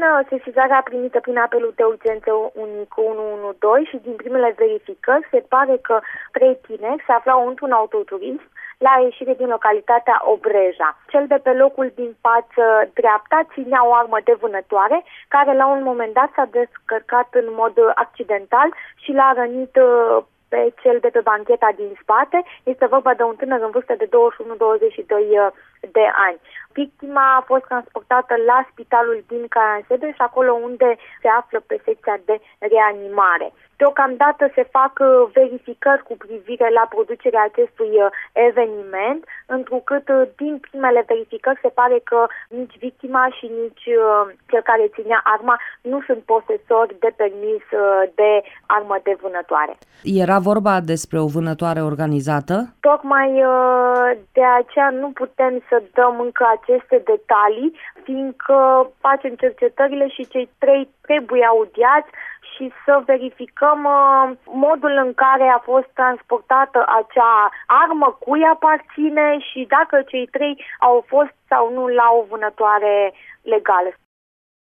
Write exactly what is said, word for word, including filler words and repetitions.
sesizarea primită prin apelul de urgență unic unu unu doi și din primele verificări se pare că trei tineri se aflau într-un autoturism la ieșire din localitatea Obreja. Cel de pe locul din față dreapta ținea o armă de vânătoare care la un moment dat s-a descărcat în mod accidental și l-a rănit pe cel de pe bancheta din spate. Este vorba de un tânăr în vârstă de douăzeci și unu douăzeci și doi de ani. Victima a fost transportată la spitalul din Caransebeș și acolo unde se află pe secția de reanimare. Deocamdată se fac verificări cu privire la producerea acestui eveniment, întrucât din primele verificări se pare că nici victima și nici cel care ținea arma nu sunt posesori de permis de armă de vânătoare. Era vorba despre o vânătoare organizată? Tocmai de aceea nu putem să dăm încă aceste detalii, fiindcă facem cercetările și cei trei trebuie audiați și să verificăm uh, modul în care a fost transportată acea armă, cui aparține și dacă cei trei au fost sau nu la o vânătoare legală.